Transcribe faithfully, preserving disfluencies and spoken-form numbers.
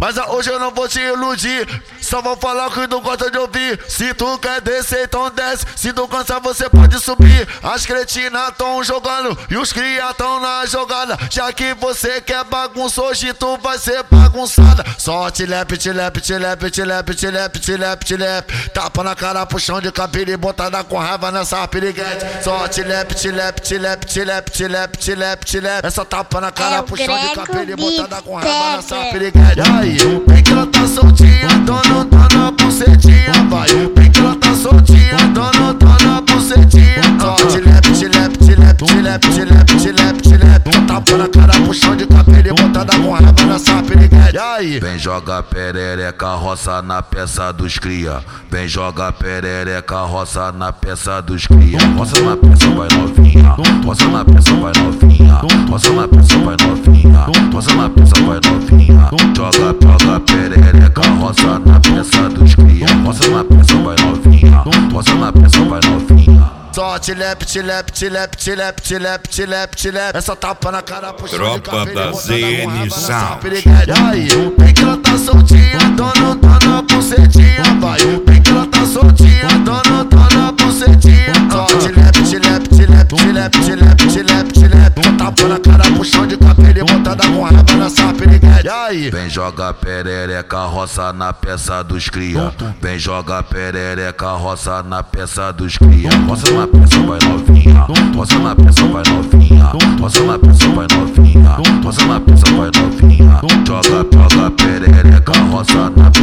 Mas hoje eu não vou te iludir, só vou falar o que tu gosta de ouvir. Se tu quer descer, então desce. Se tu cansar, você pode subir. As cretinas tão jogando e os cria tão na jogada. Já que você quer bagunça, hoje tu vai ser bagunçada. Só tilepe, tilepe, tilepe, tilepe, tilepe, tilepe, tilepe. Tapa na cara, puxão de cabelo e botada com raiva nessa piriguete. Só tilepe, tilepe, tilepe, tilepe, tilepe, tilepe, tilepe. Essa tapa na cara, puxão de cabelo e botada com raiva nessa piriguete. E aí, bem que ela tá soltinha, dono, dona, bucetinha. Vai, bem que ela tá soltinha, dono, dona, bucetinha. Só tilepe, tilepe, tilepe, tilepe, tilepe, tilepe, tilepe. Tapa na cara, puxão de cabelo e botada com raiva nessa piriguete. E aí, vem joga perereca, roça na peça dos cria. Vem joga perereca, roça na peça dos cria. Roça na peça, vai novinha. Roça na peça, vai novinha. Roça na peça, vai novinha. Roça na peça, vai novinha. Joga, joga perereca, roça na peça dos cria. Roça na peça, vai novinha. Roça na peça, vai novinha. só tilepe, tilepe, tilepe, tilepe, tilepe, tilepe, tilepe. Essa tapa na cara, puxão de Tropa cabelo da e botada Z N com raiva nessa Sound. piriguete. E aí, bem que ela tá soltinha, dono, dona, bucetinha. Vai, bem que ela tá soltinha, dono, dona, bucetinha. Só tilepe, tilepe, tilepe, tilepe, tilepe, tilepe, tilepe. Tapa na cara, puxão de cabelo e botada com raiva nessa piriguete. E aí, vem joga perereca, roça na peça dos cria. Vem joga perereca, roça na peça dos cria. Roça na peça, vai novinha. Roça na peça, vai novinha. Roça na peça, vai novinha. Roça na peça, vai novinha. Joga, joga perereca, roça na